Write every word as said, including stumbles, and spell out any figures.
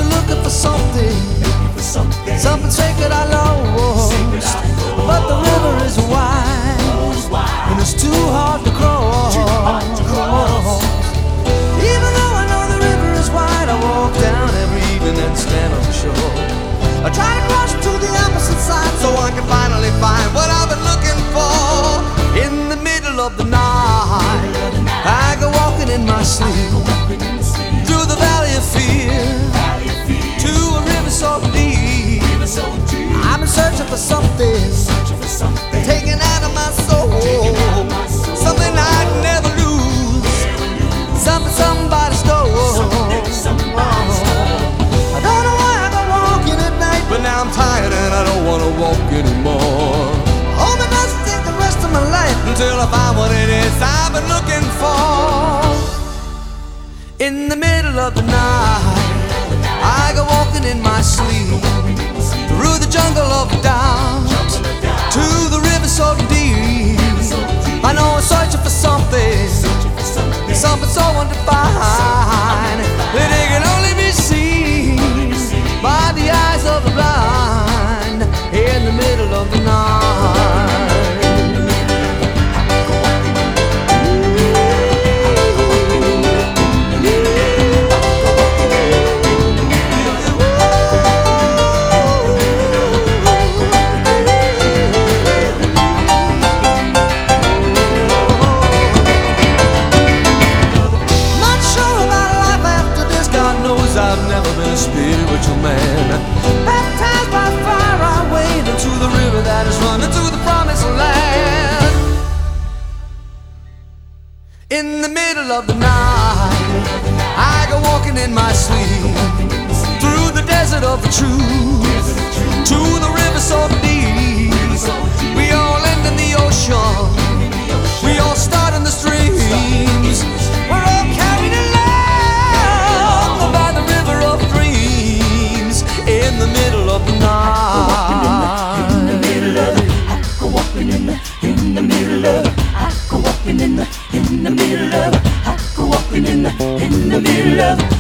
been looking for something, something sacred I lost. But the river is wide, and it's too hard to cross. Even though I know the river is wide, I walk down every evening and stand on the shore. I try to cross to the opposite side so I can finally find what I've been looking for. In the middle of the night, I go walking in my sleep through the valley of fear to a river so deep. I've been searching for something taken out of my soul, something I'd never lose, something somebody stole. I don't know why I go walking at night, but now I'm tired and I don't want to walk anymore. Hope it doesn't take the rest of my life until I find what it is I've been looking for. In the middle of the night, I go walking in my sleep through the jungle of doubt to the river so deep. I know I'm searching for something, something so undefined that it can only be seen by the eyes of the blind. In the middle of the night, I've never been a spiritual man. Baptized by fire, I wade into the river that is running to the promised land. In the middle of the night, I go walking in my sleep through the desert of the truth to the river so deep. We all end in the ocean, we all start in the streams. We're all carried along by the river of dreams. In the middle of the night, in the middle of it, I go walking in the, in the middle of it, I go walking in the, in the middle of it, I go walking in the, in the middle of it.